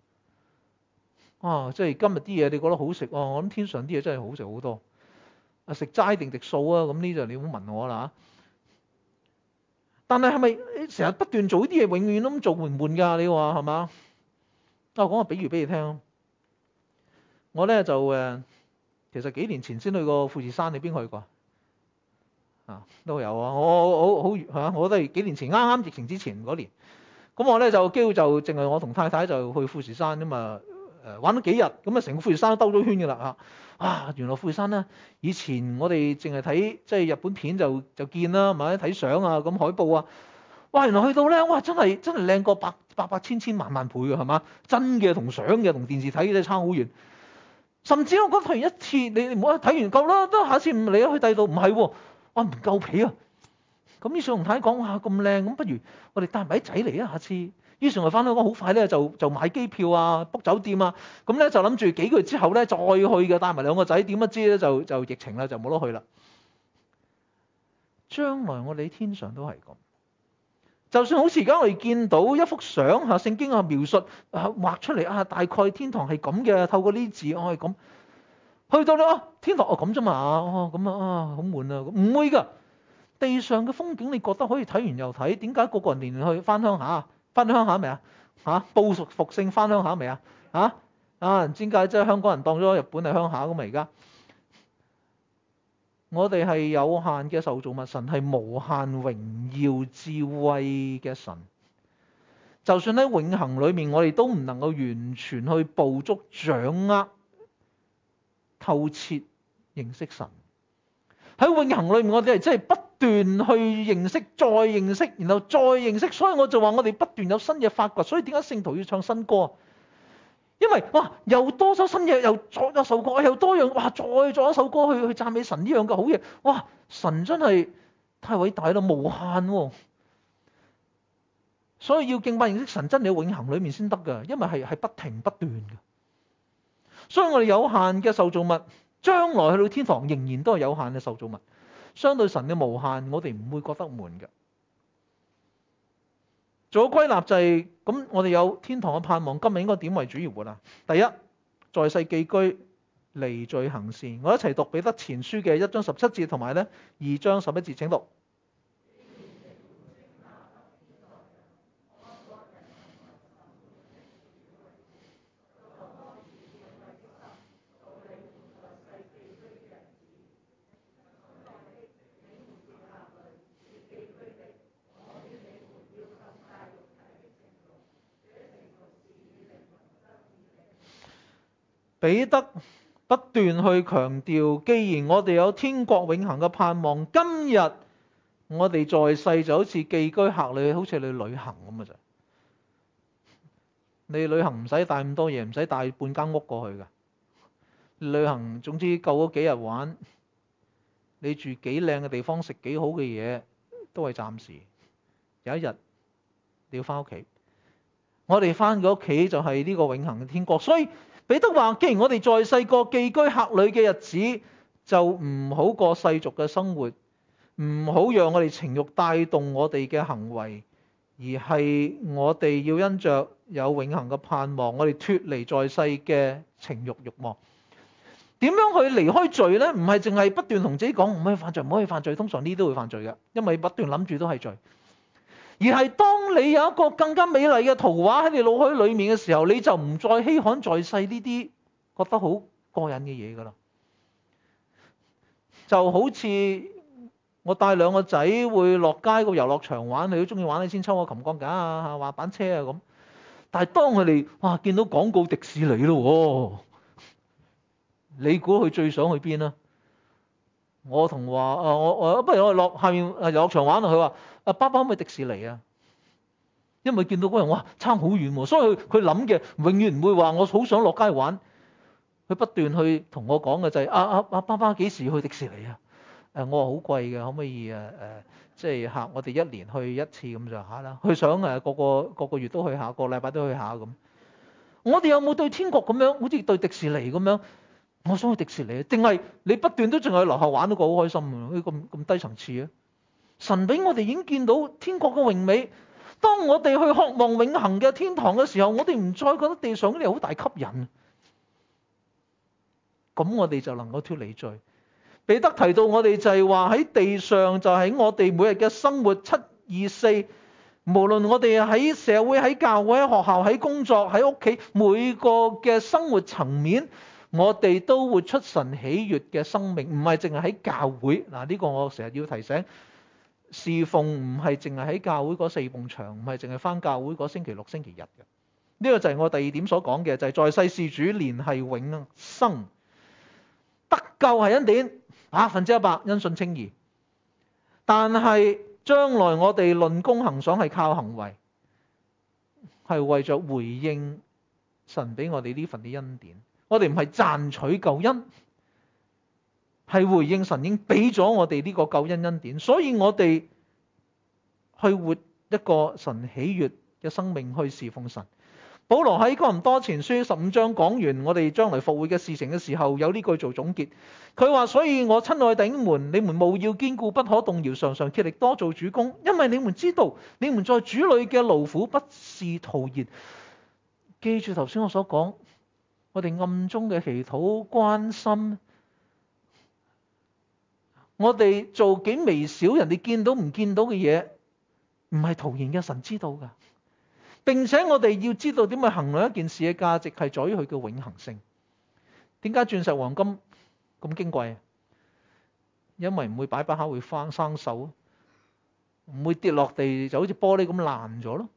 啊，即係今日啲嘢你覺得好食啊，我諗天上啲嘢真係好食好多。啊，食齋定食素啊？咁呢就你唔好問我啦。但係係咪成日不斷做呢啲嘢，永遠都咁做悶唔悶㗎？你話係嘛？啊，我講個比喻俾你聽。我咧就誒。其實幾年前先去過富士山，你邊去過啊？都有啊！我我好嚇，我都係幾年前啱啱疫情之前嗰年。咁我咧就機會就淨係我同太太就去富士山咁嘛，誒玩咗幾日，咁啊成個富士山都兜咗圈㗎啦嚇！啊，原來富士山咧，以前我哋淨係睇即係日本片就就見啦，係咪睇相啊咁海報啊，哇！原來去到咧，哇！真係真係靚過百百百千千萬萬倍㗎係嘛？真嘅同相嘅同電視睇嘅真係差好遠。甚至我覺得睇完一次，你唔好睇完夠啦，都下次唔理去第二度，唔係喎，哇唔夠皮啊！咁於是同太太講，哇咁靚，咁不如我哋帶埋啲仔嚟啊，下次。於是我翻香港好快咧就就買機票啊，book 酒店啊，咁咧就諗住幾個月之後咧再去嘅，帶埋兩個仔，點不知咧就就疫情啦，就冇得去啦。將來我哋喺天上都係咁。就算好似而家我哋見到一幅相嚇，聖經啊描述啊畫出嚟啊，大概天堂係咁嘅，透過呢啲字我係咁。去到咧啊，天堂哦咁啫嘛，哦咁啊啊好悶啊，唔會㗎。地上嘅風景你覺得可以睇完又睇，點解個個人年年去翻鄉下？翻鄉下未啊？嚇報復復聖翻鄉下未啊？嚇啊唔知點解即係香港人當咗日本係鄉下咁啊而家。我哋係有限嘅受造物，神係無限榮耀智慧嘅神。就算喺永恆裏面，我哋都唔能夠完全去捕捉、掌握、透徹認識神。喺永恆裏面，我哋係真係不斷去認識、再認識，然後再認識。所以我就話我哋不斷有新嘅發掘。所以點解聖徒要唱新歌？因為哇，又多咗新嘢，又作一首歌，又多樣，哇，再作一首歌去去讚美神呢樣嘅好嘢，哇！神真係太偉大啦，無限喎。所以要敬拜認識神，真係喺永恆裏面先得㗎，因為係係不停不斷嘅。所以我哋有限嘅受造物，將來去到天堂仍然都係有限嘅受造物。相對神嘅無限，我哋唔會覺得悶嘅。做咗歸納就係、是、咁，我哋有天堂嘅盼望，今日應該點為主而活啊？第一，在世寄居，離罪行善。我一齊讀彼得前書嘅一章十七節同埋咧二章十一節，請讀。彼得不斷去強調，既然我哋有天國永恆嘅盼望，今日我哋在世就好似寄居客旅，好似你旅行咁嘅啫。你旅行唔使帶咁多嘢，唔使帶半間屋過去㗎。旅行總之夠嗰幾日玩，你住幾靚嘅地方，食幾好嘅嘢，都係暫時。有一日你要翻屋企，我哋翻嘅屋企就係呢個永恆嘅天國，所以彼得話：既然我哋在世過寄居客旅嘅日子，就唔好過世俗嘅生活，唔好讓我哋情慾帶動我哋嘅行為，而係我哋要因着有永恆嘅盼望，我哋脫離在世嘅情慾慾望。點樣去離開罪呢？唔係淨係不斷同自己講唔可以犯罪，唔可以犯罪。通常呢啲都會犯罪嘅，因為不斷諗住都係罪。而係當你有一個更加美麗嘅圖畫喺你腦海裏面嘅時候，你就唔再稀罕在世呢啲覺得好過癮嘅嘢㗎啦。就好似我帶兩個仔會落街個遊樂場玩，你都中意玩，你先抽下琴鋼架啊、滑板車啊咁。但係當佢哋哇見到廣告迪士尼咯，你估佢最想去邊啊？ 我同話啊，我我不如我落下面遊樂場玩啊。佢話啊，爸爸可唔可以迪士尼啊？因為見到嗰人哇差好遠喎，所以佢佢諗嘅永遠唔會話我好想落街玩。佢不斷去同我講嘅就係啊啊啊，爸爸幾時去迪士尼啊？誒，我話好貴嘅，可唔可以誒誒，即係嚇我哋一年去一次咁就下啦。佢想誒個個個個月都去下，個禮拜都去下咁。我哋有冇對天國咁樣，好似對迪士尼咁樣？我想去迪士尼，定係你不斷都淨係去樓下玩都覺得好開心啊？咁咁低層次啊！神俾我哋已經見到天國嘅榮美。當我哋去渴望永恆嘅天堂嘅時候，我哋唔再覺得地上嗰啲好大吸引。咁我哋就能夠脫離罪。彼得提到我哋就係話喺地上就喺我哋每日嘅生活七二四，無論我哋喺社會、喺教會、喺學校、喺工作、喺屋企，每個嘅生活層面，我哋都活出神喜悅嘅生命，唔係淨係喺教會。嗱，呢個我成日要提醒，侍奉唔係淨係喺教會嗰四埲牆，唔係淨係返教會嗰星期六、星期日嘅。呢個就係我第二點所講嘅，就係在世事主聯繫永生。得救係恩典，百分之一百因信稱義。但係將來我哋論功行賞係靠行為，係為咗回應神俾我哋呢份嘅恩典。我哋唔係賺取救恩，係回應神已經俾咗我哋呢個救恩恩典。所以我哋去活一個神喜悅嘅生命，去侍奉神。保羅喺哥林多前書十五章講完我哋將來復活嘅事情嘅時候，有呢句做總結。佢話：所以我親愛弟兄們，你們務要堅固，不可動搖，常常竭力多做主工，因為你們知道，你們在主裏嘅勞苦不是徒然。記住頭先我所講，我哋暗中嘅祈禱、關心，我哋做幾微小，人哋見到唔見到嘅嘢，唔係徒然嘅，神知道㗎。並且我哋要知道點去衡量一件事嘅價值，係在於佢嘅永恆性。點解鑽石黃金咁矜貴？因為唔會擺擺下會翻生鏽，唔會跌落地就好似玻璃咁爛咗咯。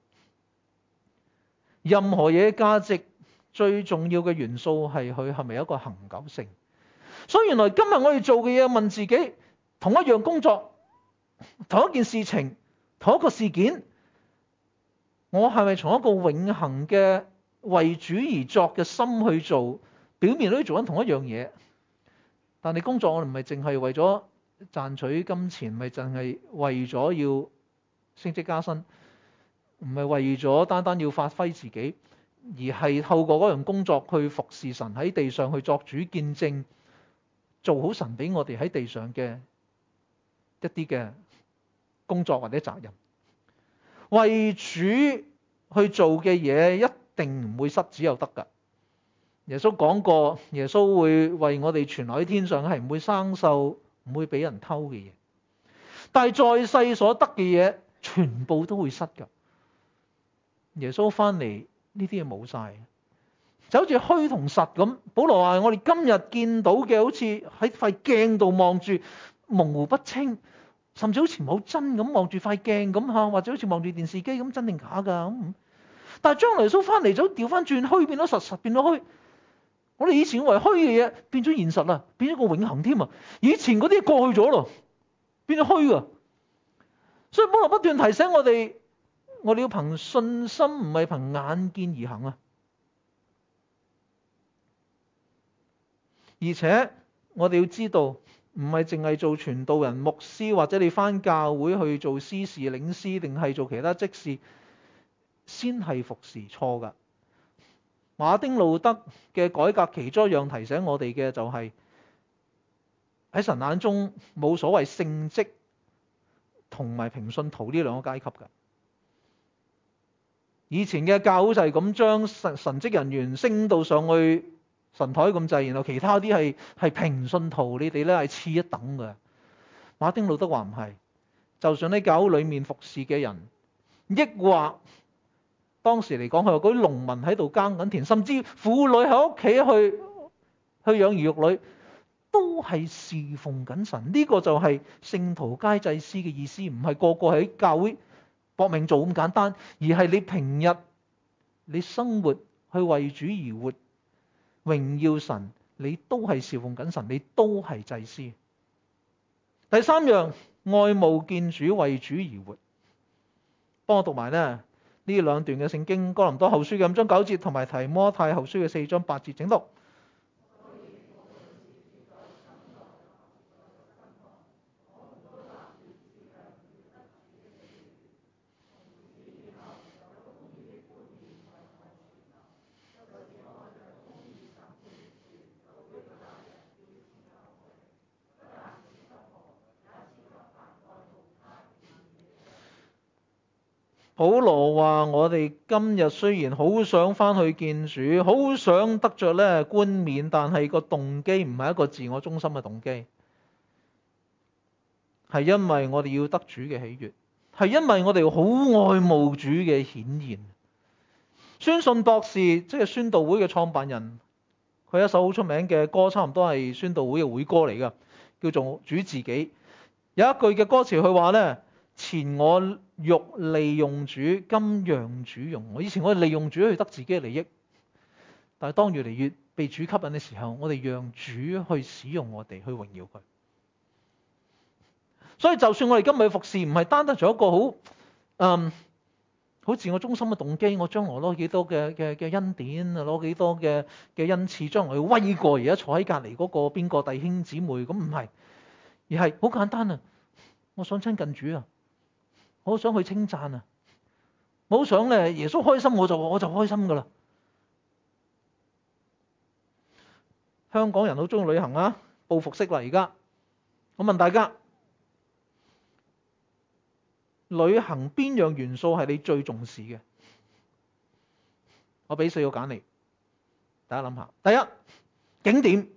任何嘢嘅價值最重要嘅元素係佢係咪有一個恆久性。所以原來今日我哋做嘅嘢，問自己，同一樣工作，同一件事情，同一個事件，我係咪從一個永恆嘅為主而作嘅心去做？表面都做緊同一樣嘢，但係工作我哋唔係淨係為咗賺取金錢，唔係淨係為咗要升職加薪，唔係為咗單單要發揮自己，而係透過嗰樣工作去服侍神，喺地上去作主見證，做好神俾我哋喺地上嘅一啲嘅工作或者責任。為主去做嘅嘢一定唔會失，只有得㗎。耶穌講過，耶穌會為我哋存留喺天上，係唔會生鏽，唔會俾人偷嘅嘢。但係在世所得嘅嘢，全部都會失㗎。耶穌翻嚟呢啲嘢冇晒，就好似虛同實咁。保羅話：我哋今日見到嘅好似喺塊鏡度望住模糊不清，甚至好似唔好真咁望住塊鏡咁嚇，或者好似望住電視機咁，真定假㗎咁。但係將來耶穌翻嚟就調翻轉，虛變咗實，實變咗虛。我哋以前以為虛嘅嘢變咗現實啦，變咗個永恆添啊！以前嗰啲過去咗咯，變咗虛啊！所以保羅不斷提醒我哋，我哋要憑信心，唔係憑眼見而行啊！而且我哋要知道，唔係淨係做傳道人、牧師，或者你返教會去做司事、領詩，定係做其他職事，先係服侍，錯㗎。馬丁路德嘅改革其中一樣提醒我哋嘅就係、是、喺神眼中冇所謂聖職同埋平信徒呢兩個階級㗎。以前嘅教會就係咁將神神職人員升到上去神台咁滯，然後其他啲係係平信徒，你哋咧係次一等㗎。馬丁路德話唔係，就算喺教會裏面服侍嘅人，抑或當時嚟講，佢話嗰啲農民喺度耕緊田，甚至婦女喺屋企去去養兒育女，都係侍奉緊神。呢、這個就係聖徒皆祭司嘅意思，唔係個個喺教會搏命做咁簡單，而係你平日你生活去為主而活，榮耀神，你都係侍奉緊神，你都係祭司。 第三樣，愛慕見主，為主而活。幫我讀埋呢呢兩段嘅聖經，哥林多後書嘅五章九節同埋提摩太後書嘅四章八節，整讀。保羅話：我哋今日雖然好想翻去見主，好想得着咧冠冕，但係個動機唔係一個自我中心嘅動機，係因為我哋要得主嘅喜悅，係因為我哋好愛慕主嘅顯現。宣信博士即係宣道會嘅創辦人，佢一首好出名嘅歌，差唔多係宣道會嘅會歌嚟噶，叫做《主自己》。有一句嘅歌詞佢話咧：前我欲利用主，今讓主用我。以前我哋利用主去得自己嘅利益，但係當越嚟越被主吸引嘅時候，我哋讓主去使用我哋，去榮耀佢。所以就算我哋今日嘅服侍唔係單得咗一個好嗯好自我中心嘅動機，我將來攞幾多嘅嘅嘅恩典啊，攞幾多嘅嘅恩賜，將來去威過而家坐喺隔離嗰個邊個弟兄姊妹，咁唔係，而係好簡單啊！我想親近主啊！我好想去稱讚啊！我好想咧，耶穌開心我就我就開心噶啦。香港人好中意旅行啊，報復式啦而家。我問大家，旅行邊樣元素係你最重視嘅？我俾四個揀你，大家諗下。第一，景點。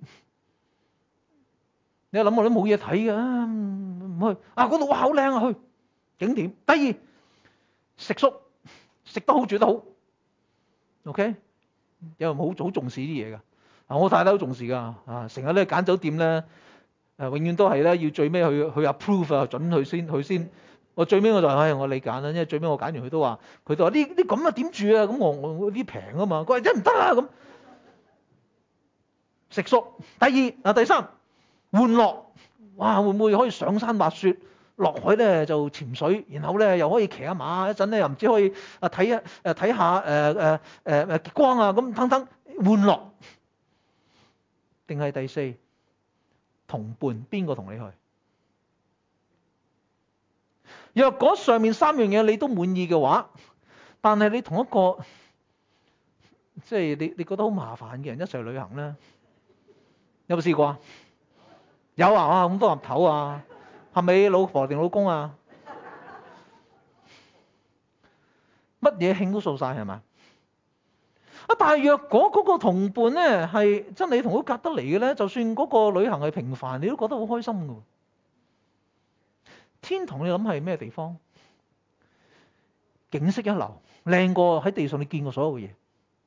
你諗我都冇嘢睇嘅，唔去啊！嗰度哇好靚啊，去。景點。第二，食宿，食得好住得好 ，OK， 有人好好重視啲嘢噶，啊我太太好重視噶，啊成日咧揀酒店咧，誒永遠都係咧要最尾去去 approve 啊，準佢先佢先，我最尾我就唉、哎、我理揀啦，因為最尾我揀完佢都話，佢都話呢啲咁啊點住啊，咁我我啲平啊嘛，佢話真唔得啦咁，食宿。第二啊第三，玩樂，哇會唔會可以上山滑雪？落海咧就潛水，然後咧又可以騎下馬，一陣咧又唔知可以啊睇一誒睇下誒誒誒誒極光啊咁等等玩樂，定係第四同伴，邊個同你去？若果上面三樣嘢你都滿意嘅話，但係你同一個即係你你覺得好麻煩嘅人一齊去旅行咧，有冇試過啊？有啊，啊咁多岌頭啊！係咪老婆定老公啊？乜嘢慶都掃晒係咪？啊！但係若果嗰個同伴咧係真係你同佢夾得嚟嘅咧，就算嗰個旅行係平凡，你都覺得好開心㗎。天堂你諗係咩地方？景色一流，靚過喺地上你見過所有嘅嘢。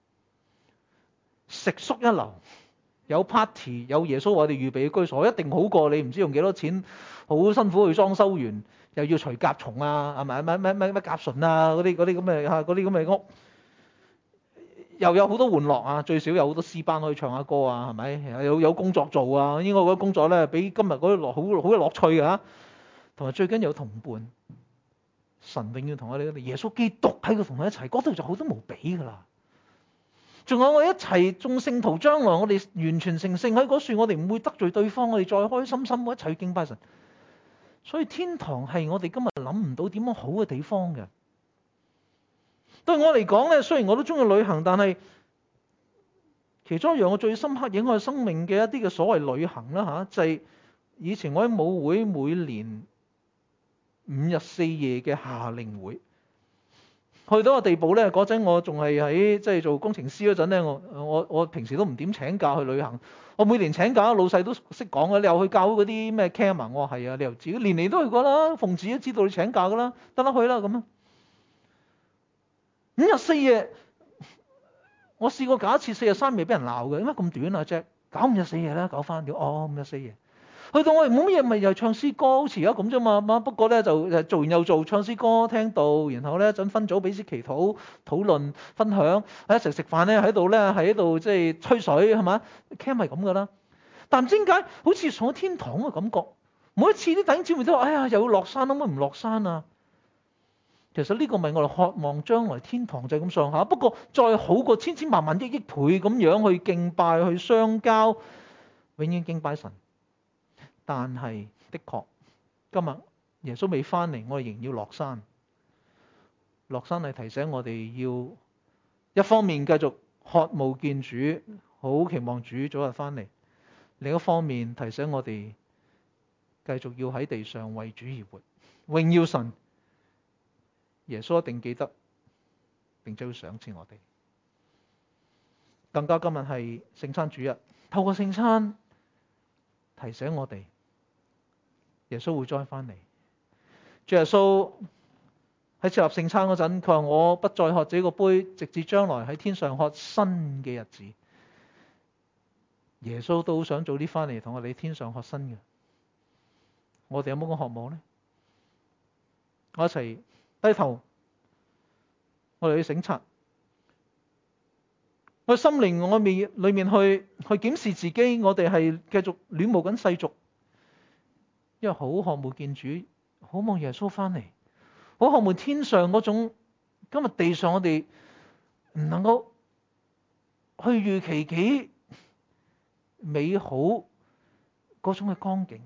食宿一流，有 party， 有耶穌為我哋預備嘅居所，一定好過你唔知用幾多錢。好辛苦去裝修完，又要除甲蟲啊，係咪？乜乜乜乜甲醇啊，嗰啲嗰啲咁嘅嚇，嗰啲咁嘅屋，又有好多玩樂啊，最少有好多詩班可以唱下歌啊，係咪？有有工作做啊，應該嗰啲工作咧比今日嗰啲樂好好嘅樂趣㗎嚇，同埋最緊要有同伴，神永遠同我哋，耶穌基督喺度同我一齊，嗰度就好多無比㗎啦。仲有我一齊眾聖徒，將來我哋完全成聖喺嗰處，我哋唔會得罪對方，我哋再開開心心一齊去敬拜神。所以天堂係我哋今日諗唔到點樣好嘅地方嘅。對我嚟講咧，雖然我都中意旅行，但係其中一樣我最深刻影響生命嘅一啲嘅所謂旅行啦嚇，就係以前我喺母會每年五日四夜嘅夏令會，去到個地步咧，嗰陣我仲係喺即係做工程師嗰陣咧，我我我平時都唔點請假去旅行。我每年請假，老細都識講嘅。你又去教嗰啲咩 camp 啊？我話係啊，你又自己年年都去過啦。奉旨都知道你請假噶啦，得啦去啦咁啊。五日四夜，我試過搞一次四日三夜俾人鬧嘅，點解咁短啊 Jack？搞五日四夜啦，搞翻條哦五日四夜。去到我哋冇乜嘢，咪又唱詩歌，好似而家咁啫嘛。不過咧就誒做完又做，唱詩歌聽道，然後咧陣分組彼此祈禱、討論、分享，一齊食飯咧喺度咧喺度即係吹水係嘛？Camp 係咁噶啦。但唔知點解好似上咗天堂嘅感覺， 每一次啲弟兄姊妹都話：哎呀，又要落山，可唔可以唔落山啊？其實呢個咪我哋渴望將來天堂就係咁上下。不過再好過千千萬萬億億倍咁樣去敬拜、去相交，永遠敬拜神。但係的確，今日耶穌未翻嚟，我哋仍要落山。落山係提醒我哋要一方面繼續渴慕見主，好期望主早日翻嚟；另一方面提醒我哋繼續要喺地上為主而活，榮耀神。耶穌一定記得，並且會賞賜我哋。更加今日係聖餐主日，透過聖餐提醒我哋，耶穌會再翻嚟。主耶穌喺設立聖餐嗰陣，佢話：我不再喝這個杯，直至將來喺天上喝新嘅日子。耶穌都好想早啲翻嚟，同我哋天上喝新嘅。我哋有冇咁渴望呢？我一齊低頭，我哋去省察，我心靈我面裏面去去檢視自己，我哋係繼續戀慕緊世俗，因為好渴慕見主，好望耶穌翻嚟，好渴慕天上嗰種，今日地上我哋唔能夠去預期幾美好嗰種嘅光景。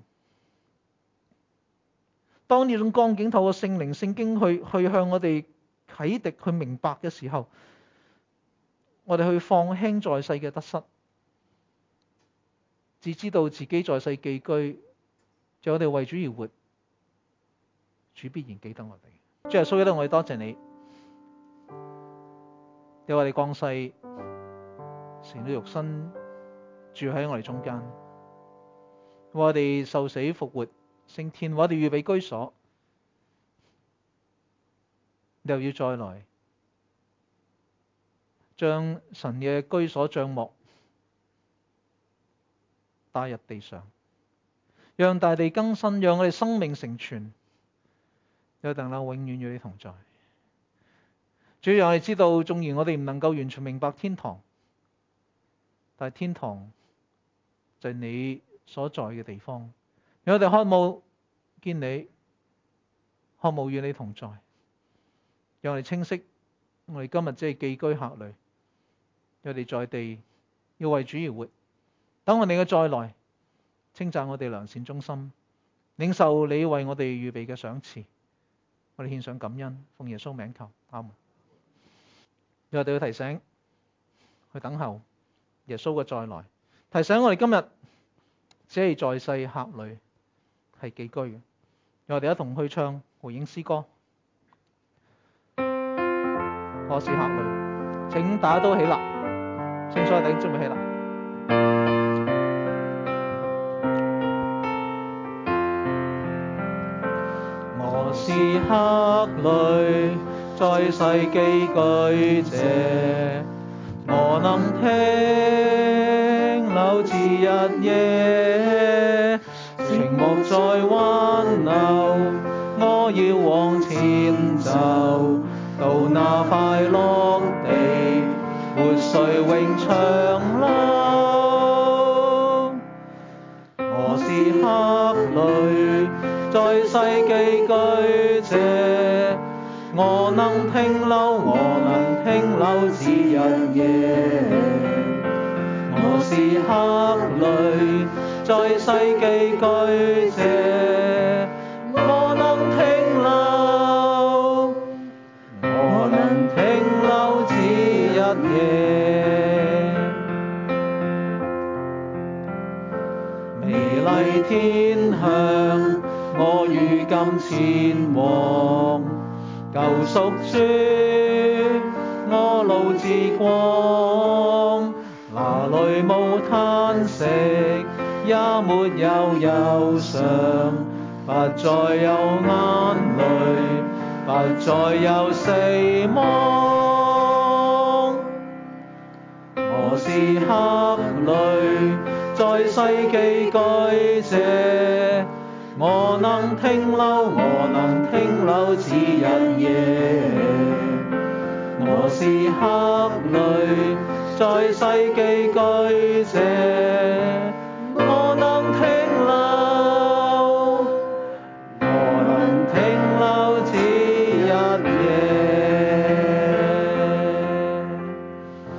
當呢種光景透過聖靈聖經去去向我哋啟迪去明白嘅時候，我哋去放輕在世嘅得失，只知道自己在世寄居，就我哋為主而活，主必然記得我哋。主耶穌，我哋多謝你，你話你降世成了肉身，住喺我哋中間，為我哋受死復活升天，為我哋預備居所，你又要再來將神嘅居所帳幕帶入地上，讓大地更新，讓我哋生命成全，有能能永遠與你同在。主，讓我哋知道，縱然我哋唔能夠完全明白天堂，但係天堂就係你所在嘅地方。讓我哋渴慕見你，渴慕與你同在。讓我哋清晰，我哋今日只係寄居客旅，我哋在地要為主而活。等我哋嘅再來，稱讚我哋良善忠心，領受你為我哋預備嘅賞賜。我哋獻上感恩，奉耶穌名求，阿門。我哋要提醒，去等候耶穌嘅再來，提醒我哋今日只係在世客旅，係寄居嘅。我哋一同去唱回應詩歌。我是客旅，請大家都起立，請所有弟兄姊妹起立。我是客旅，在世寄居者，我能停留至日夜，情莫再挽留，我要往前走，到那快樂地，活水永長流。我是客旅，在世寄居者，我能停留，我能停留至日夜。我是客旅，在世寄居者，我能停留，我能停留至日夜。美麗天鄉，我如今前往，救贖主，我路之光，那裏無嘆息，也沒有憂傷，不再有眼淚，不再有死亡。我是客旅，在世寄居者，我能停留，我能停留至日夜。我是客旅，在世寄居者，